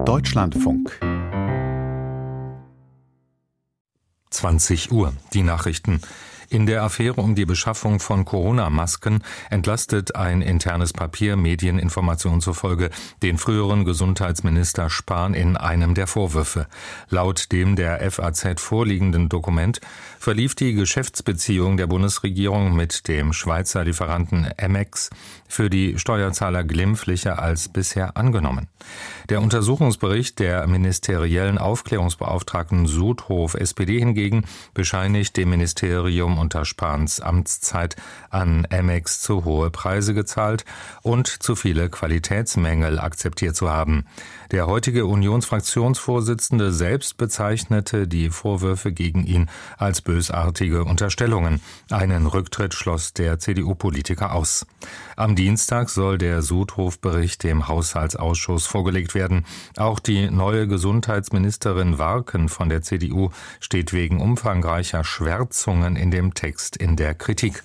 Deutschlandfunk 20 Uhr, die Nachrichten. In der Affäre um die Beschaffung von Corona-Masken entlastet ein internes Papier Medieninformationen zufolge den früheren Gesundheitsminister Spahn in einem der Vorwürfe. Laut dem der FAZ vorliegenden Dokument verlief die Geschäftsbeziehung der Bundesregierung mit dem Schweizer Lieferanten Emex für die Steuerzahler glimpflicher als bisher angenommen. Der Untersuchungsbericht der ministeriellen Aufklärungsbeauftragten Sudhof SPD hingegen bescheinigt dem Ministerium unter Spahns Amtszeit an Emex zu hohe Preise gezahlt und zu viele Qualitätsmängel akzeptiert zu haben. Der heutige Unionsfraktionsvorsitzende selbst bezeichnete die Vorwürfe gegen ihn als bösartige Unterstellungen. Einen Rücktritt schloss der CDU-Politiker aus. Am Dienstag soll der Sudhof-Bericht dem Haushaltsausschuss vorgelegt werden. Auch die neue Gesundheitsministerin Warken von der CDU steht wegen umfangreicher Schwärzungen in dem Text in der Kritik.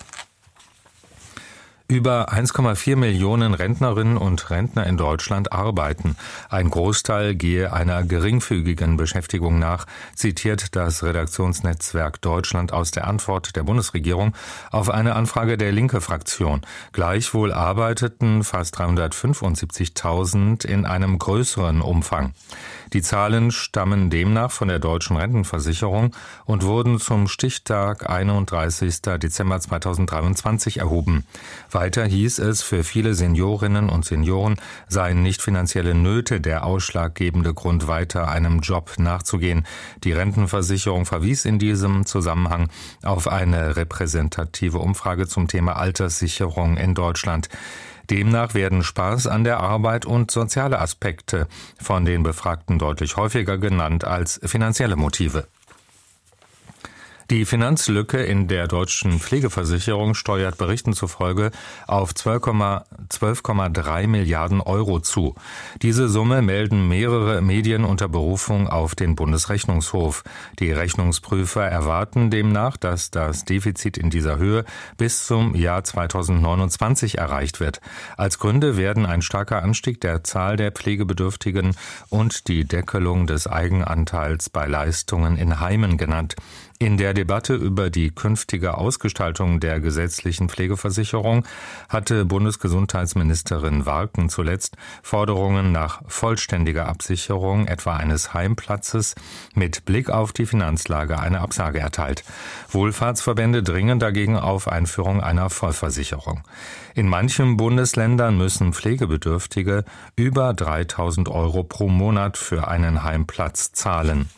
Über 1,4 Millionen Rentnerinnen und Rentner in Deutschland arbeiten. Ein Großteil gehe einer geringfügigen Beschäftigung nach, zitiert das Redaktionsnetzwerk Deutschland aus der Antwort der Bundesregierung auf eine Anfrage der Linke-Fraktion. Gleichwohl arbeiteten fast 375.000 in einem größeren Umfang. Die Zahlen stammen demnach von der Deutschen Rentenversicherung und wurden zum Stichtag 31. Dezember 2023 erhoben. Weiter hieß es, für viele Seniorinnen und Senioren seien nicht finanzielle Nöte der ausschlaggebende Grund, weiter einem Job nachzugehen. Die Rentenversicherung verwies in diesem Zusammenhang auf eine repräsentative Umfrage zum Thema Alterssicherung in Deutschland. Demnach werden Spaß an der Arbeit und soziale Aspekte von den Befragten deutlich häufiger genannt als finanzielle Motive. Die Finanzlücke in der deutschen Pflegeversicherung steuert Berichten zufolge auf 12,3 Milliarden Euro zu. Diese Summe melden mehrere Medien unter Berufung auf den Bundesrechnungshof. Die Rechnungsprüfer erwarten demnach, dass das Defizit in dieser Höhe bis zum Jahr 2029 erreicht wird. Als Gründe werden ein starker Anstieg der Zahl der Pflegebedürftigen und die Deckelung des Eigenanteils bei Leistungen in Heimen genannt. In der Debatte über die künftige Ausgestaltung der gesetzlichen Pflegeversicherung hatte Bundesgesundheitsministerin Warken zuletzt Forderungen nach vollständiger Absicherung etwa eines Heimplatzes mit Blick auf die Finanzlage eine Absage erteilt. Wohlfahrtsverbände dringen dagegen auf Einführung einer Vollversicherung. In manchen Bundesländern müssen Pflegebedürftige über 3.000 Euro pro Monat für einen Heimplatz zahlen.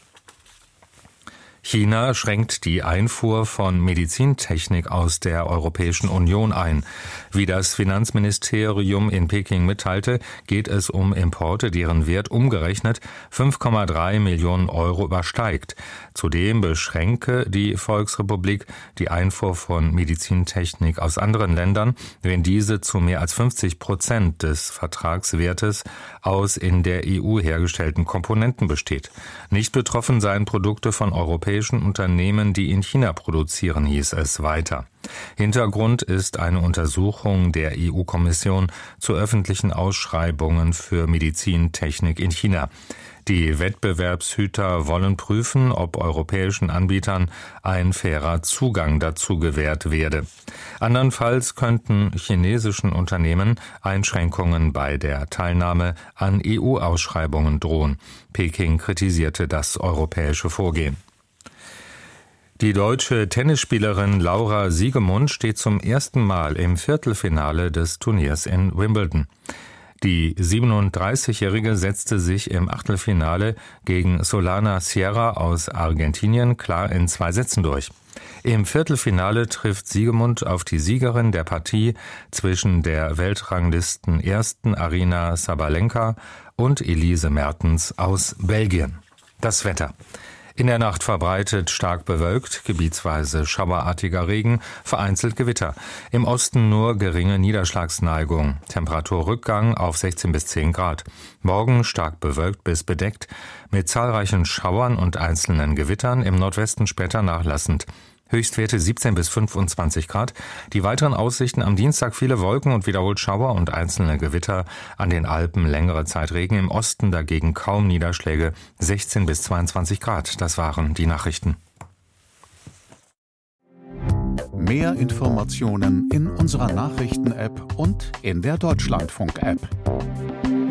China schränkt die Einfuhr von Medizintechnik aus der Europäischen Union ein. Wie das Finanzministerium in Peking mitteilte, geht es um Importe, deren Wert umgerechnet 5,3 Millionen Euro übersteigt. Zudem beschränke die Volksrepublik die Einfuhr von Medizintechnik aus anderen Ländern, wenn diese zu mehr als 50% des Vertragswertes aus in der EU hergestellten Komponenten besteht. Nicht betroffen seien Produkte von europäischen Unternehmen, die in China produzieren, hieß es weiter. Hintergrund ist eine Untersuchung der EU-Kommission zu öffentlichen Ausschreibungen für Medizintechnik in China. Die Wettbewerbshüter wollen prüfen, ob europäischen Anbietern ein fairer Zugang dazu gewährt werde. Andernfalls könnten chinesischen Unternehmen Einschränkungen bei der Teilnahme an EU-Ausschreibungen drohen. Peking kritisierte das europäische Vorgehen. Die deutsche Tennisspielerin Laura Siegemund steht zum ersten Mal im Viertelfinale des Turniers in Wimbledon. Die 37-Jährige setzte sich im Achtelfinale gegen Solana Sierra aus Argentinien klar in 2 Sätzen durch. Im Viertelfinale trifft Siegemund auf die Siegerin der Partie zwischen der Weltranglisten-Ersten Aryna Sabalenka und Elise Mertens aus Belgien. Das Wetter. In der Nacht verbreitet stark bewölkt, gebietsweise schauerartiger Regen, vereinzelt Gewitter. Im Osten nur geringe Niederschlagsneigung. Temperaturrückgang auf 16 bis 10 Grad. Morgen stark bewölkt bis bedeckt, mit zahlreichen Schauern und einzelnen Gewittern, im Nordwesten später nachlassend. Höchstwerte 17 bis 25 Grad. Die weiteren Aussichten am Dienstag: viele Wolken und wiederholt Schauer und einzelne Gewitter. An den Alpen längere Zeit Regen, im Osten dagegen kaum Niederschläge. 16 bis 22 Grad. Das waren die Nachrichten. Mehr Informationen in unserer Nachrichten-App und in der Deutschlandfunk-App.